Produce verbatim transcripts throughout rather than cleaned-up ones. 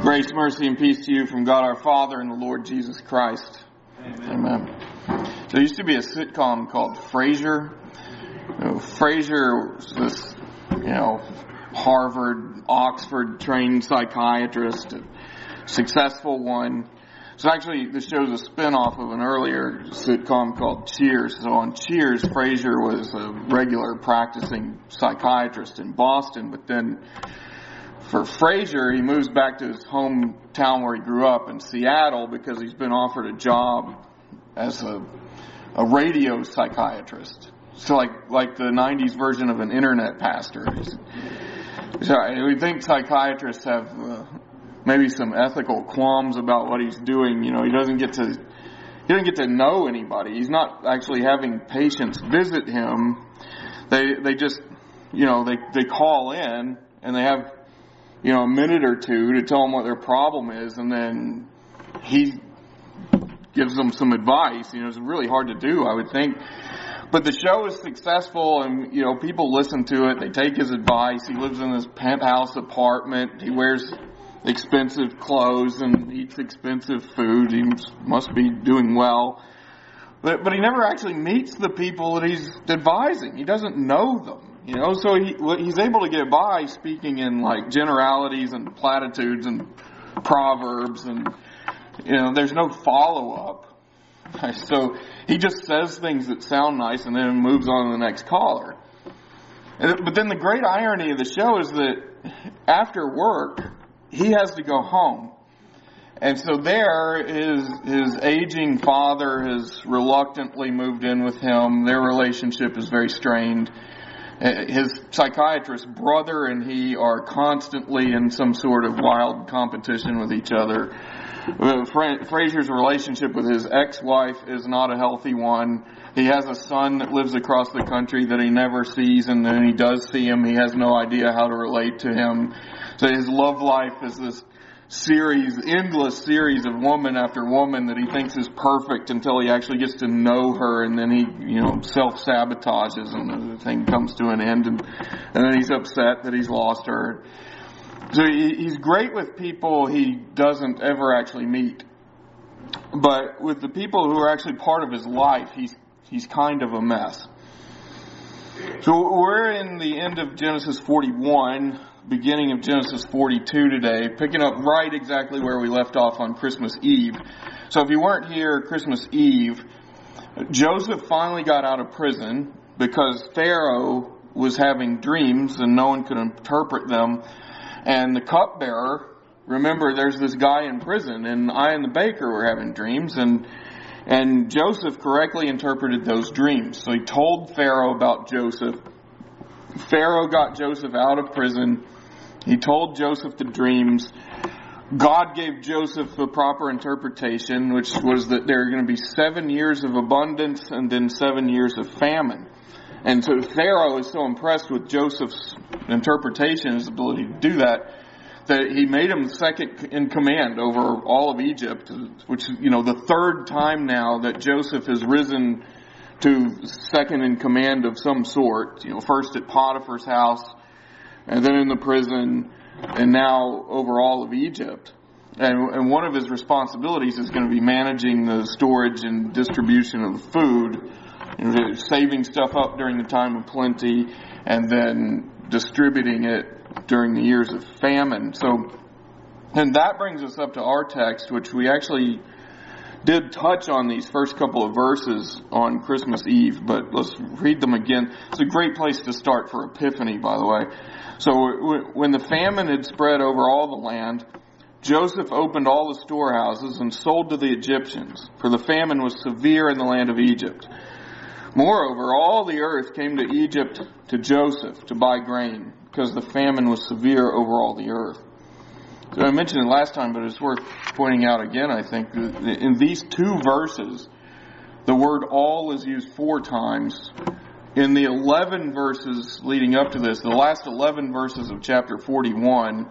Grace, mercy, and peace to you from God our Father and the Lord Jesus Christ. Amen. Amen. So there used to be a sitcom called Frasier. You know, Frasier was this, you know, Harvard, Oxford trained psychiatrist, a successful one. So actually, this show's a spin-off of an earlier sitcom called Cheers. So on Cheers, Frasier was a regular practicing psychiatrist in Boston, but then for Frasier, he moves back to his hometown where he grew up in Seattle because he's been offered a job as a, a radio psychiatrist. So like like the nineties version of an internet pastor. So we think psychiatrists have uh, maybe some ethical qualms about what he's doing. You know, he doesn't get to he doesn't get to know anybody. He's not actually having patients visit him. They they just you know they they call in and they have you know, a minute or two to tell them what their problem is, and then he gives them some advice. You know, it's really hard to do, I would think. But the show is successful, and, you know, people listen to it. They take his advice. He lives in this penthouse apartment. He wears expensive clothes and eats expensive food. He must be doing well. But, but he never actually meets the people that he's advising. He doesn't know them. You know, so he he's able to get by speaking in like generalities and platitudes and proverbs, and you know, there's no follow up. So he just says things that sound nice and then moves on to the next caller. But then the great irony of the show is that after work, he has to go home. And so there, his, his aging father has reluctantly moved in with him. Their relationship is very strained. His psychiatrist brother and he are constantly in some sort of wild competition with each other. Frasier's relationship with his ex-wife is not a healthy one. He has a son that lives across the country that he never sees, and then he does see him, he has no idea how to relate to him. So his love life is this series, endless series of woman after woman that he thinks is perfect until he actually gets to know her, and then he, you know, self-sabotages and the thing comes to an end, and, and then he's upset that he's lost her. So he, he's great with people he doesn't ever actually meet. But with the people who are actually part of his life, he's, he's kind of a mess. So we're in the end of Genesis forty-one, beginning of Genesis forty-two today, picking up right exactly where we left off on Christmas Eve. So if you weren't here Christmas Eve, Joseph finally got out of prison because Pharaoh was having dreams and no one could interpret them. And the cupbearer, remember there's this guy in prison, and I and the baker were having dreams, and and Joseph correctly interpreted those dreams. So he told Pharaoh about Joseph. Pharaoh got Joseph out of prison. He told Joseph the dreams. God gave Joseph the proper interpretation, which was that there are going to be seven years of abundance and then seven years of famine. And so Pharaoh is so impressed with Joseph's interpretation, his ability to do that, that he made him second in command over all of Egypt, which, you know, the third time now that Joseph has risen to second in command of some sort. You know, first at Potiphar's house, and then in the prison, and now over all of Egypt. And, and one of his responsibilities is going to be managing the storage and distribution of food, you know, saving stuff up during the time of plenty, and then distributing it during the years of famine. So, and that brings us up to our text, which we actually did touch on these first couple of verses on Christmas Eve, but let's read them again. It's a great place to start for Epiphany, by the way. So when the famine had spread over all the land, Joseph opened all the storehouses and sold to the Egyptians, for the famine was severe in the land of Egypt. Moreover, all the earth came to Egypt to Joseph to buy grain, because the famine was severe over all the earth. So I mentioned it last time, but it's worth pointing out again, I think. In these two verses, the word all is used four times. In the eleven verses leading up to this, the last eleven verses of chapter forty-one,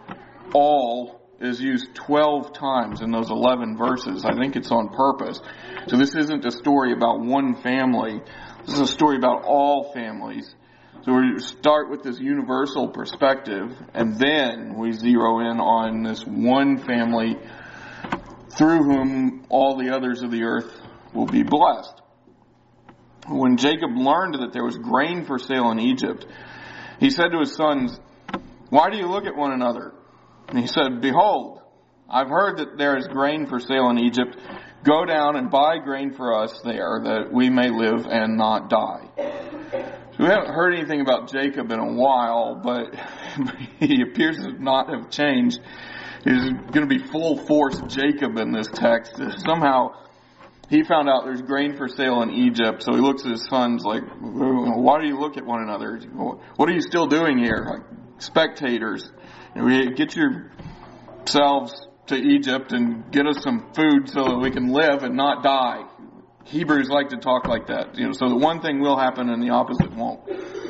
all is used twelve times in those eleven verses. I think it's on purpose. So this isn't a story about one family. This is a story about all families. So we start with this universal perspective, and then we zero in on this one family through whom all the others of the earth will be blessed. When Jacob learned that there was grain for sale in Egypt, he said to his sons, "Why do you look at one another?" And he said, "Behold, I've heard that there is grain for sale in Egypt. Go down and buy grain for us there, that we may live and not die." So we haven't heard anything about Jacob in a while, but he appears to not have changed. He's going to be full force Jacob in this text. Somehow he found out there's grain for sale in Egypt, so he looks at his sons like, "Why do you look at one another? What are you still doing here? Like spectators, get yourselves to Egypt and get us some food so that we can live and not die." Hebrews like to talk like that, you know, so that one thing will happen and the opposite won't.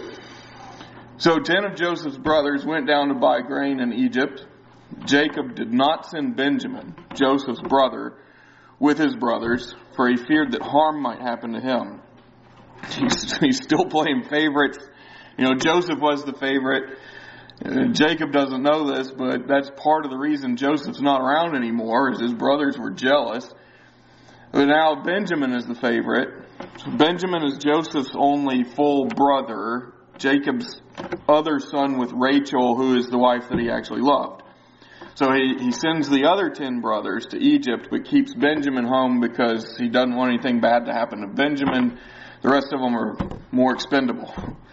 So ten of Joseph's brothers went down to buy grain in Egypt. Jacob did not send Benjamin, Joseph's brother, with his brothers, for he feared that harm might happen to him. He's, he's still playing favorites. You know, Joseph was the favorite. Uh, Jacob doesn't know this, but that's part of the reason Joseph's not around anymore, is his brothers were jealous. But now Benjamin is the favorite. Benjamin is Joseph's only full brother, Jacob's other son with Rachel, who is the wife that he actually loved. So he, he sends the other ten brothers to Egypt, but keeps Benjamin home because he doesn't want anything bad to happen to Benjamin. The rest of them are more expendable.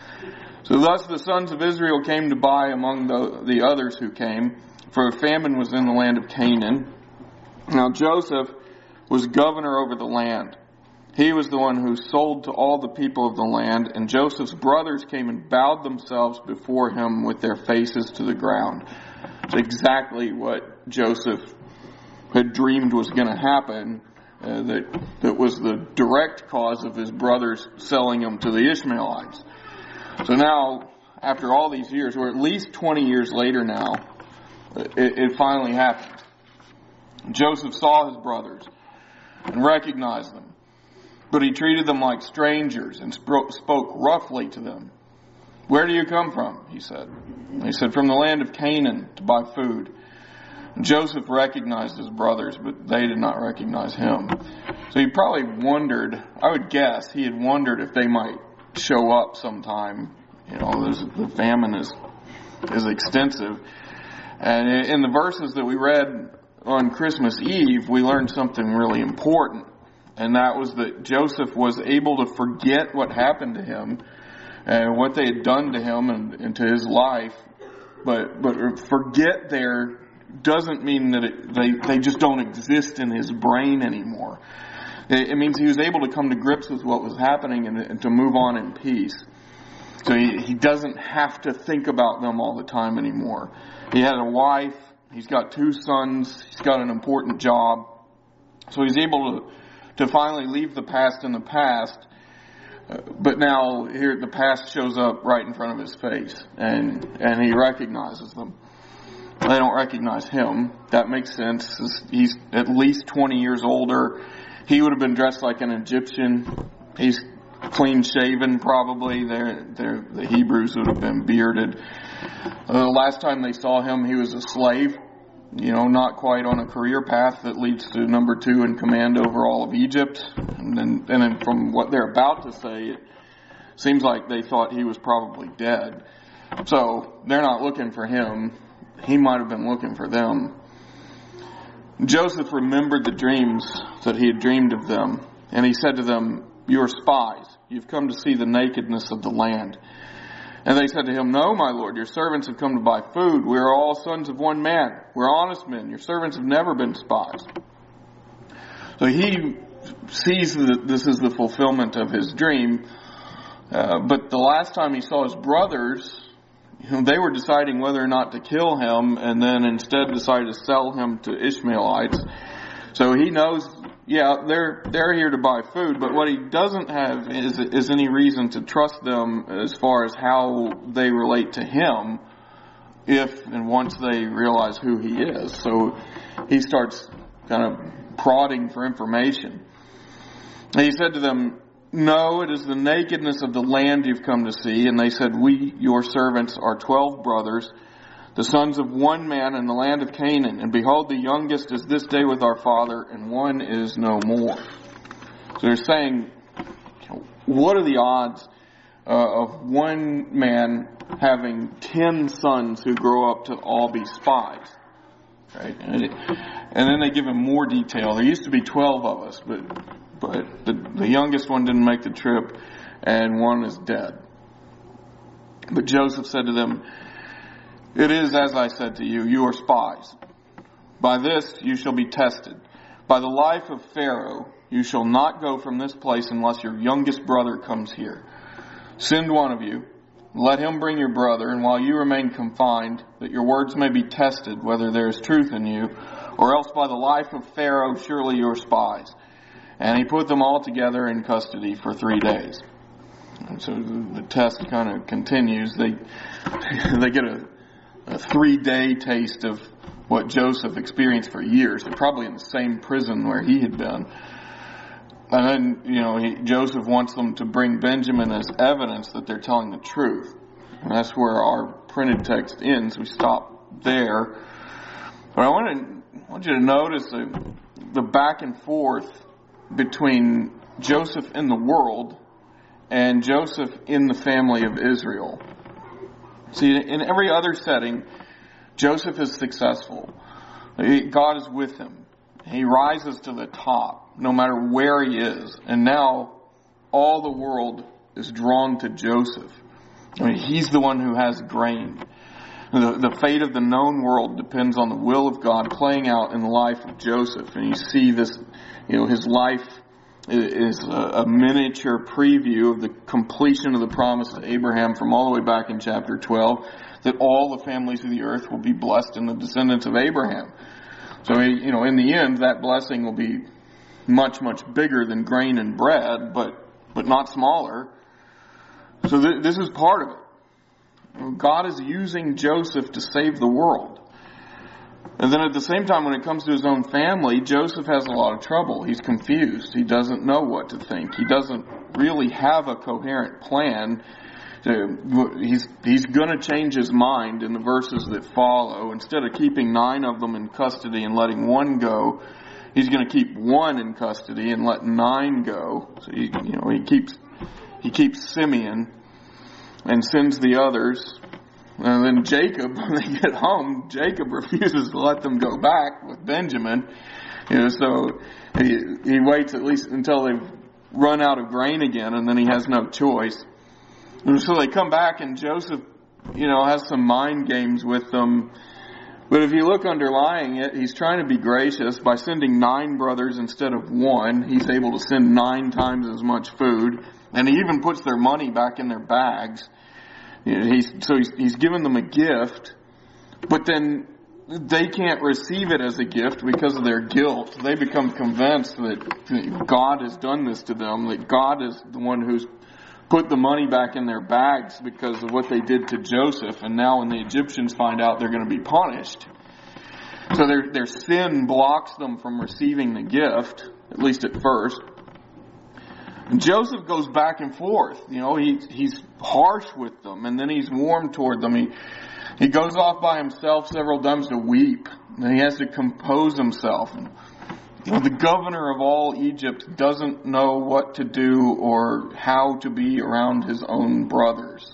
So thus the sons of Israel came to buy among the, the others who came, for a famine was in the land of Canaan. Now Joseph was governor over the land. He was the one who sold to all the people of the land, and Joseph's brothers came and bowed themselves before him with their faces to the ground. It's exactly what Joseph had dreamed was going to happen, uh, that, that was the direct cause of his brothers selling him to the Ishmaelites. So now, after all these years, or at least twenty years later now, it, it finally happened. Joseph saw his brothers and recognized them, but he treated them like strangers and spoke roughly to them. "Where do you come from?" he said. They said, "From the land of Canaan to buy food." And Joseph recognized his brothers, but they did not recognize him. So he probably wondered, I would guess, he had wondered if they might show up sometime. You know, the famine is is extensive. And in the verses that we read on Christmas Eve, we learned something really important. And that was that Joseph was able to forget what happened to him and what they had done to him and, and to his life. But but forget there doesn't mean that it, they, they just don't exist in his brain anymore. It, it means he was able to come to grips with what was happening and, and to move on in peace. So he, he doesn't have to think about them all the time anymore. He had a wife. He's got two sons. He's got an important job. So he's able to, to finally leave the past in the past. Uh, but now here the past shows up right in front of his face. And, and he recognizes them. They don't recognize him. That makes sense. He's at least twenty years older. He would have been dressed like an Egyptian. He's clean shaven probably. They're, they're, the Hebrews would have been bearded. Uh, the last time they saw him, he was a slave. You know, not quite on a career path that leads to number two in command over all of Egypt. And then, and then from what they're about to say, it seems like they thought he was probably dead. So they're not looking for him. He might have been looking for them. Joseph remembered the dreams that he had dreamed of them. And he said to them, "You are spies. You've come to see the nakedness of the land." And they said to him, "No, my lord, your servants have come to buy food. We are all sons of one man. We're honest men. Your servants have never been spies." So he sees that this is the fulfillment of his dream. Uh, but the last time he saw his brothers, you know, they were deciding whether or not to kill him, and then instead decided to sell him to Ishmaelites. So he knows, yeah, they're they're here to buy food, but what he doesn't have is is any reason to trust them as far as how they relate to him, if and once they realize who he is. So he starts kind of prodding for information. And he said to them, no, it is the nakedness of the land you've come to see. And they said, we, your servants, are twelve brothers, the sons of one man in the land of Canaan. And behold, the youngest is this day with our father, and one is no more. So they're saying, what are the odds uh, of one man having ten sons who grow up to all be spies? Right? And, it, and then they give him more detail. There used to be twelve of us, but but the, the youngest one didn't make the trip, and one is dead. But Joseph said to them, it is as I said to you, you are spies. By this you shall be tested. By the life of Pharaoh, you shall not go from this place unless your youngest brother comes here. Send one of you, let him bring your brother, and while you remain confined, that your words may be tested, whether there is truth in you, or else by the life of Pharaoh, surely you are spies. And he put them all together in custody for three days. And so the test kind of continues. They they get a, a three-day taste of what Joseph experienced for years. They're probably in the same prison where he had been. And then, you know, he, Joseph wants them to bring Benjamin as evidence that they're telling the truth. And that's where our printed text ends. We stop there. But I want to I want you to notice the, the back and forth between Joseph in the world and Joseph in the family of Israel. See, in every other setting, Joseph is successful. God is with him. He rises to the top, no matter where he is. And now, all the world is drawn to Joseph. I mean, he's the one who has grain. The, the fate of the known world depends on the will of God playing out in the life of Joseph. And you see this, you know, his life is a, a miniature preview of the completion of the promise to Abraham from all the way back in chapter twelve, that all the families of the earth will be blessed in the descendants of Abraham. So, you know, in the end, that blessing will be much, much bigger than grain and bread, but, but not smaller. So th- this is part of it. God is using Joseph to save the world. And then at the same time, when it comes to his own family, Joseph has a lot of trouble. He's confused. He doesn't know what to think. He doesn't really have a coherent plan. He's, he's going to change his mind in the verses that follow. Instead of keeping nine of them in custody and letting one go, he's going to keep one in custody and let nine go. So he, you know, he keeps he keeps Simeon and sends the others. And then Jacob, when they get home, Jacob refuses to let them go back with Benjamin. You know, so he, he waits at least until they've run out of grain again, and then he has no choice. And so they come back, and Joseph, you know, has some mind games with them. But if you look underlying it, he's trying to be gracious. By sending nine brothers instead of one, he's able to send nine times as much food. And he even puts their money back in their bags. You know, he's, so he's, he's given them a gift, but then they can't receive it as a gift because of their guilt. They become convinced that God has done this to them, that God is the one who's put the money back in their bags because of what they did to Joseph. And now when the Egyptians find out, they're going to be punished. So their, their sin blocks them from receiving the gift, at least at first. And Joseph goes back and forth. You know, he, he's harsh with them, and then he's warm toward them. He, he goes off by himself several times to weep. And he has to compose himself. And, you know, the governor of all Egypt doesn't know what to do or how to be around his own brothers.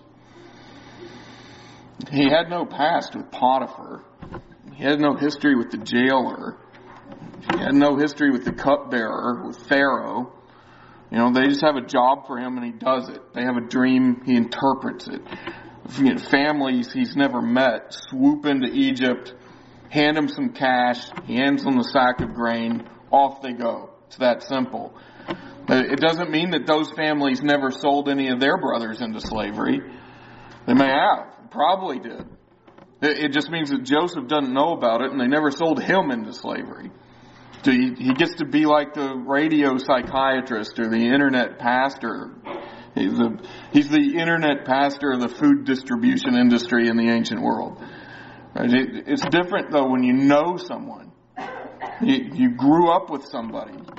He had no past with Potiphar. He had no history with the jailer. He had no history with the cupbearer, with Pharaoh. You know, they just have a job for him and he does it. They have a dream, he interprets it. You know, families he's never met swoop into Egypt, hand him some cash, he hands them a sack of grain, off they go. It's that simple. It doesn't mean that those families never sold any of their brothers into slavery. They may have, probably did. It just means that Joseph doesn't know about it and they never sold him into slavery. He, he gets to be like the radio psychiatrist or the internet pastor. He's the, he's the internet pastor of the food distribution industry in the ancient world. Right? It, it's different though when you know someone. You, you grew up with somebody.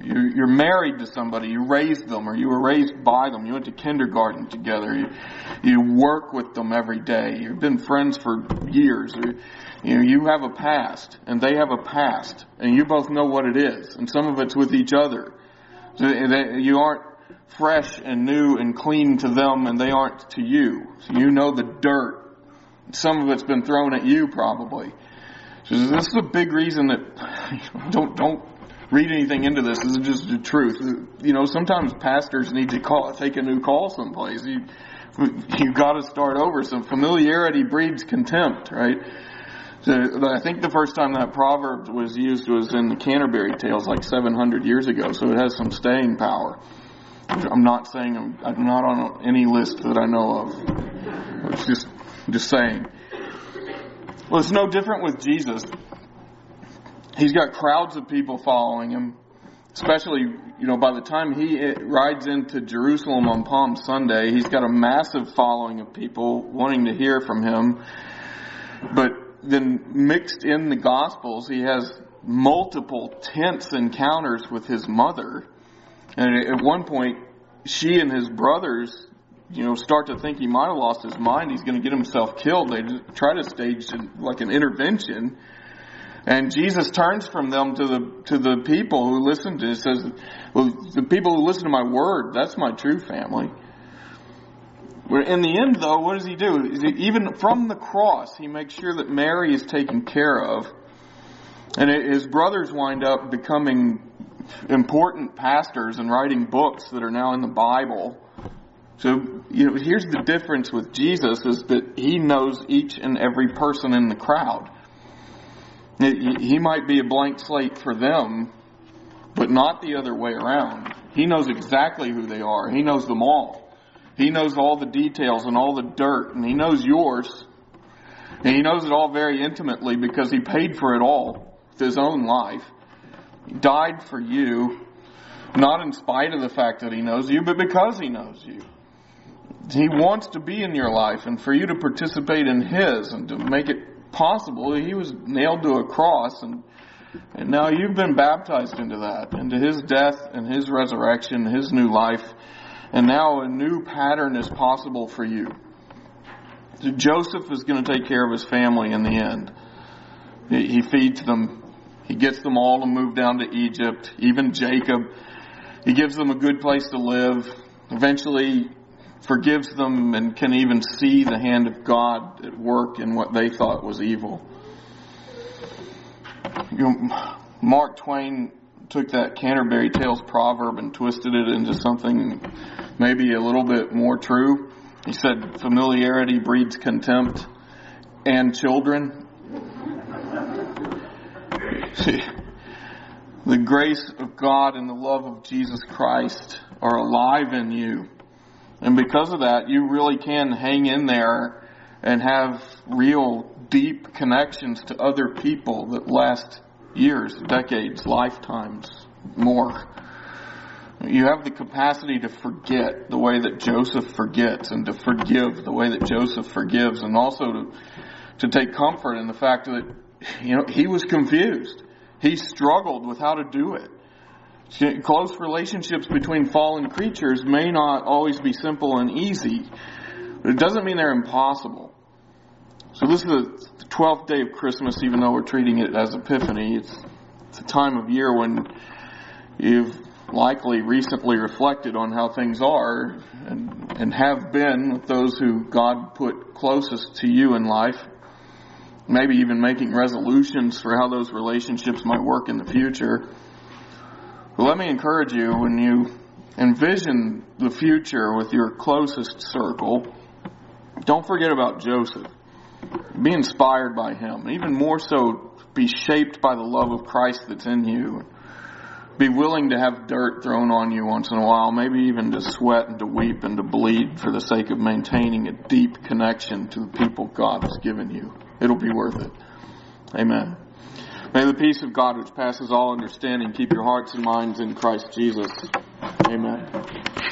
You're married to somebody, you raised them, or you were raised by them, you went to kindergarten together, you, you work with them every day, you've been friends for years, or, you know, you have a past, and they have a past, and you both know what it is, and some of it's with each other. So you aren't fresh and new and clean to them, and they aren't to you. So you know the dirt. Some of it's been thrown at you, probably. So this is a big reason that don't don't read anything into this. This is just the truth. You know, sometimes pastors need to call, take a new call someplace. You you got to start over. So familiarity breeds contempt, right? So I think the first time that proverb was used was in the Canterbury Tales, like seven hundred years ago. So it has some staying power. I'm not saying I'm, I'm not on any list that I know of. It's just just saying. Well, it's no different with Jesus. He's got crowds of people following him, especially, you know, by the time he rides into Jerusalem on Palm Sunday, he's got a massive following of people wanting to hear from him. But then mixed in the Gospels, he has multiple tense encounters with his mother. And at one point, she and his brothers, you know, start to think he might have lost his mind. He's going to get himself killed. They try to stage like an intervention. And Jesus turns from them to the to the people who listen to it. Says, well, the people who listen to my word, that's my true family. In the end, though, what does he do? Even from the cross, he makes sure that Mary is taken care of. And his brothers wind up becoming important pastors and writing books that are now in the Bible. So, you know, here's the difference with Jesus, is that he knows each and every person in the crowd. He might be a blank slate for them, but not the other way around. He knows exactly who they are. He knows them all. He knows all the details and all the dirt, and he knows yours. And he knows it all very intimately because he paid for it all with his own life. He died for you, not in spite of the fact that he knows you, but because he knows you. He wants to be in your life and for you to participate in his and to make it possible. He was nailed to a cross, and and now you've been baptized into that, into his death and his resurrection, his new life, and now a new pattern is possible for you. So Joseph is going to take care of his family in the end. He, he feeds them. He gets them all to move down to Egypt, even Jacob. He gives them a good place to live. Eventually forgives them and can even see the hand of God at work in what they thought was evil. You know, Mark Twain took that Canterbury Tales proverb and twisted it into something maybe a little bit more true. He said, familiarity breeds contempt and children. See, the grace of God and the love of Jesus Christ are alive in you. And because of that, you really can hang in there and have real deep connections to other people that last years, decades, lifetimes, more. You have the capacity to forget the way that Joseph forgets, and to forgive the way that Joseph forgives, and also to, to take comfort in the fact that, you know, he was confused. He struggled with how to do it. Close relationships between fallen creatures may not always be simple and easy, but it doesn't mean they're impossible. So this is the twelfth day of Christmas, even though we're treating it as Epiphany. It's, it's a time of year when you've likely recently reflected on how things are and, and have been with those who God put closest to you in life. Maybe even making resolutions for how those relationships might work in the future. But let me encourage you, when you envision the future with your closest circle, don't forget about Joseph. Be inspired by him. Even more so, be shaped by the love of Christ that's in you. Be willing to have dirt thrown on you once in a while, maybe even to sweat and to weep and to bleed for the sake of maintaining a deep connection to the people God has given you. It'll be worth it. Amen. May the peace of God, which passes all understanding, keep your hearts and minds in Christ Jesus. Amen.